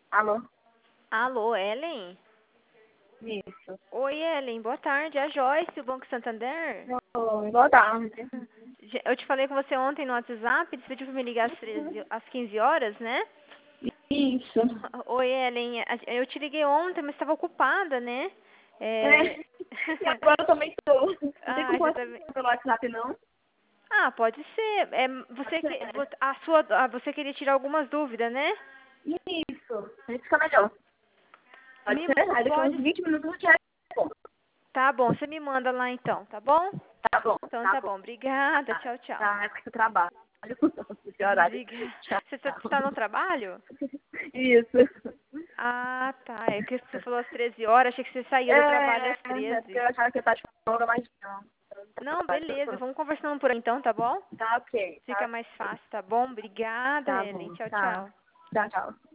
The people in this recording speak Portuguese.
Alô? Alô, Ellen? Isso. Oi, Ellen, boa tarde. É a Joyce, do Banco Santander. Oi, boa tarde. Eu te falei com você ontem no WhatsApp, você pediu pra me ligar às 15 horas, né? Isso. Oi, Ellen, eu te liguei ontem, mas estava ocupada, né? É. É... E agora eu também tô. Não tem ah, como você falar tá... pelo WhatsApp, não? Ah, pode ser. Pode ser. Você queria tirar algumas dúvidas, né? Isso. Aí fica melhor. Pode ser? Aí daqui a uns Pode. 20 minutos eu te respondo. Tá bom, você me manda lá então, tá bom? Tá bom, Então tá tá bom. bom. Obrigada. Tá, Tchau, tchau. tá, é porque eu trabalho. Esse horário. Obrigada. Tchau. Você tá no trabalho? Isso. Ah, tá. É que você falou às 13 horas, achei que você saía do trabalho às É porque 13. eu achava que eu tava de folga, mas não. Não, beleza. Vamos conversando por aí então, tá bom? Tá ok, Fica tá mais ok. fácil, tá bom? Obrigada, Tá Ellen. bom, Tchau, tá. tchau. Tchau, tchau.